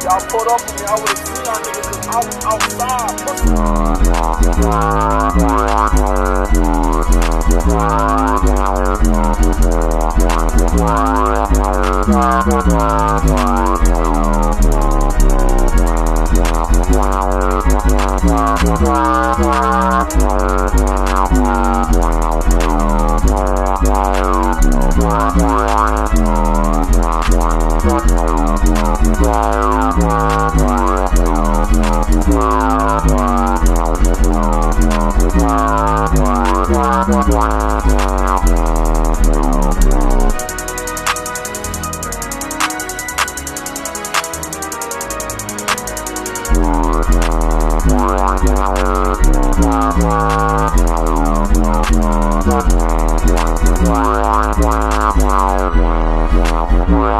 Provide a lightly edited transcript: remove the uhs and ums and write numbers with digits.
Y'all pulled up on me, I would've seen y'all niggas cause I was outside.